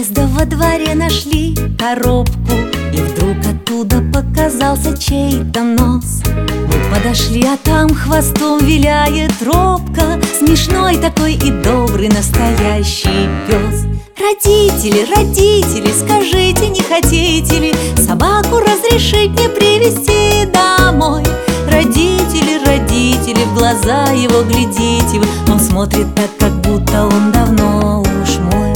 подъезда во дворе нашли коробку, и вдруг оттуда показался чей-то нос. Мы подошли, а там хвостом виляет робко смешной такой и добрый настоящий пес. Родители, родители, скажите, не хотите ли собаку разрешить мне привезти домой? Родители, родители, в глаза его глядите вы, он смотрит так, как будто он давно уж мой.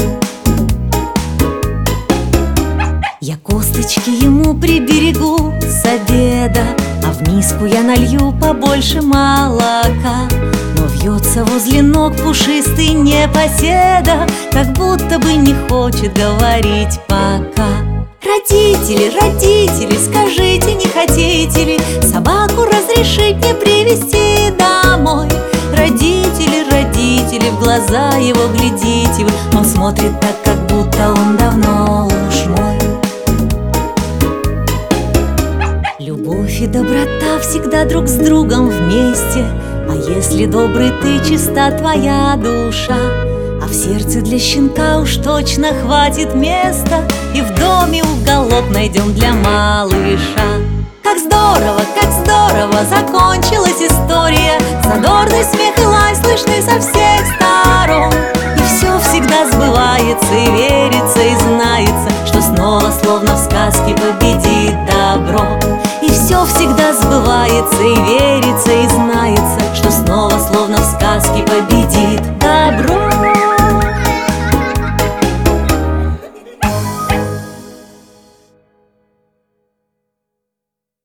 Я косточки ему приберегу с обеда, а в миску я налью побольше молока. Но вьется возле ног пушистый непоседа, как будто бы не хочет говорить пока. Родители, родители, скажите, не хотите ли собаку разрешить мне привезти домой? Родители, родители, в глаза его глядите вы, он смотрит так, как будто он давно уж мой. Любовь и доброта всегда друг с другом вместе, а если добрый ты, чиста твоя душа, а в сердце для щенка уж точно хватит места, и в доме уголок найдем для малыша. Как здорово закончилась история, задорный смех и лай слышны со всех сторон. И все всегда сбывается, и верится, и знается, что снова, словно в сказке, победит добро. И все всегда сбывается, и верится, и знается,